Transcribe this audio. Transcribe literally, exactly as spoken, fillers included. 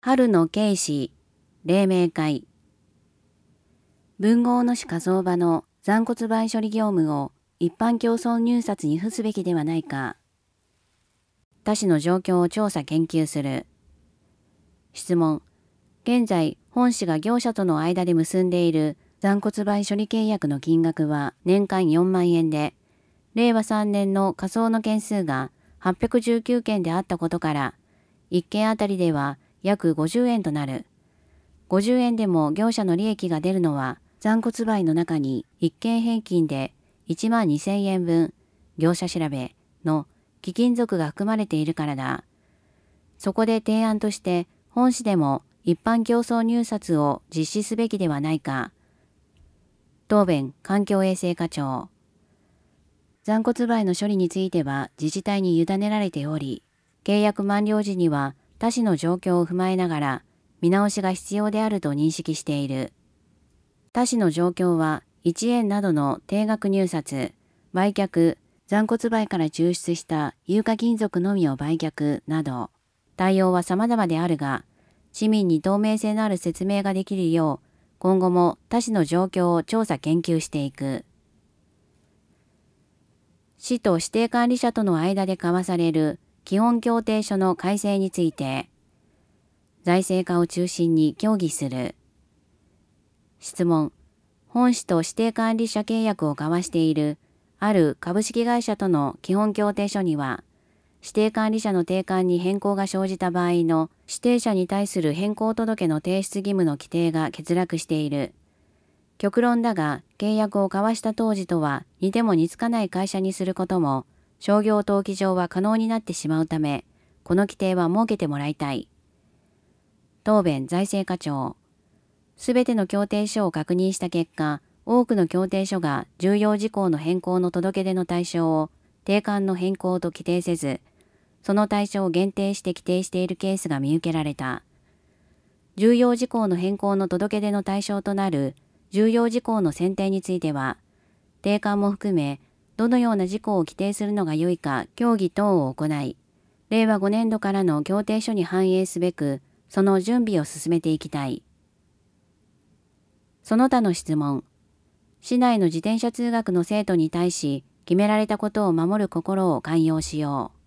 春の啓示、黎明会。文豪のし火葬場の残骨灰処理業務を一般競争入札に付すべきではないか。他市の状況を調査研究する。質問。現在、本市が業者との間で結んでいる残骨灰処理契約の金額は年間よんまんえんで、れいわさんねんの火葬の件数がはっぴゃくじゅうきゅうけんであったことから、いっけんあたりでは約ごじゅうえんとなる。ごじゅうえんでも業者の利益が出るのは、残骨灰の中にいっけん平均でいちまんにせんえんぶん、業者調べの貴金属が含まれているからだ。そこで提案として本市でも一般競争入札を実施すべきではないか。答弁環境衛生課長。残骨灰の処理については自治体に委ねられており、契約満了時には他市の状況を踏まえながら見直しが必要であると認識している。他市の状況はいちえんなどの定額入札、売却、残骨灰から抽出した有価金属のみを売却など、対応は様々であるが、市民に透明性のある説明ができるよう、今後も他市の状況を調査研究していく。市と指定管理者との間で交わされる基本協定書の改正について、財政課を中心に協議する。質問。本市と指定管理者契約を交わしているある株式会社との基本協定書には、指定管理者の定款に変更が生じた場合の指定者に対する変更届の提出義務の規定が欠落している。極論だが、契約を交わした当時とは似ても似つかない会社にすることも、商業登記上は可能になってしまうため、この規定は設けてもらいたい。答弁財政課長。すべての協定書を確認した結果、多くの協定書が重要事項の変更の届け出の対象を定款の変更と規定せず、その対象を限定して規定しているケースが見受けられた。重要事項の変更の届け出の対象となる重要事項の選定については、定款も含め、どのような事項を規定するのが良いか協議等を行い、れいわごねんどからの協定書に反映すべく、その準備を進めていきたい。その他の質問。市内の自転車通学の生徒に対し、決められたことを守る心を寛容しよう。